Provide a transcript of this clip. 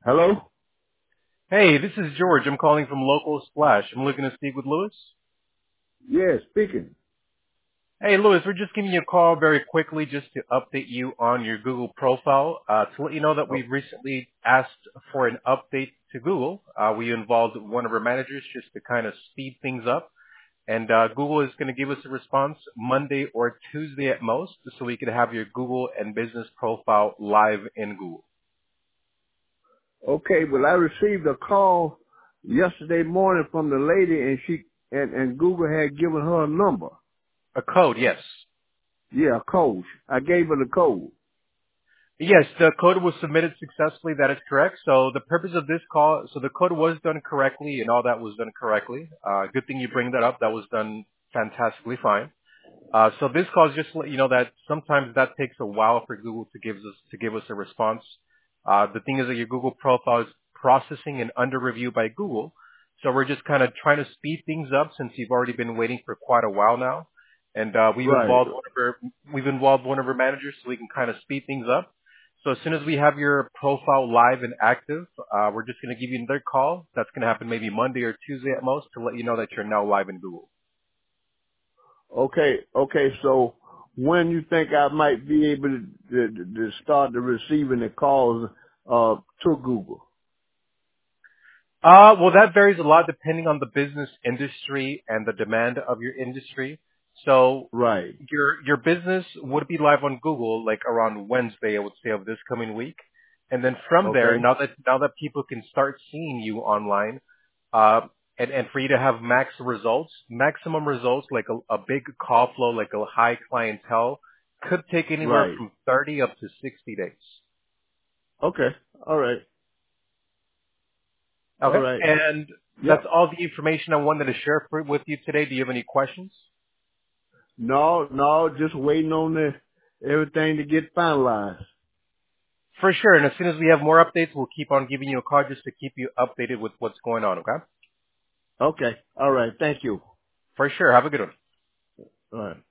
Hello? Hey, this is George. I'm calling from Local Splash. I'm looking to speak with Louis. Yes, speaking. Hey, Louis, we're just giving you a call very quickly just to update you on your Google profile. To let you know that Oh, we've recently asked for an update to Google. We involved one of our managers just to kind of speed things up. And Google is going to give us a response Monday or Tuesday at most so we can have your Google and business profile live in Google. okay, well, I received a call yesterday morning from the lady, and and Google had given her a number. A code, yes. Yeah, a code. I gave her the code. Yes, the code was submitted successfully. That is correct. So the purpose of this call, so the code was done correctly and all that was done correctly. Good thing you bring that up. That was done fantastically fine. So this call is just to let you know that sometimes that takes a while for Google to give us a response. The thing is that your Google profile is processing and under review by Google. So we're just kind of trying to speed things up since you've already been waiting for quite a while now. And Right. we've involved one of our managers so we can kind of speed things up. So as soon as we have your profile live and active, we're just going to give you another call. That's going to happen maybe Monday or Tuesday at most to let you know that you're now live in Google. Okay, so when you think I might be able to start the receiving the calls to Google? Well, that varies a lot depending on the business industry and the demand of your industry. So Right. your business would be live on Google like around Wednesday, I would say, of this coming week. And then from there, Okay. now that people can start seeing you online, uh, and for you to have maximum results, like a big call flow, like a high clientele, could take anywhere Right. from 30 up to 60 days. Okay. All right. All Okay. right. And that's Yep. all the information I wanted to share with you today. Do you have any questions? No, just waiting on everything to get finalized. For sure. And as soon as we have more updates, we'll keep on giving you a call just to keep you updated with what's going on. Okay. Okay. All right. Thank you. For sure. Have a good one. All right.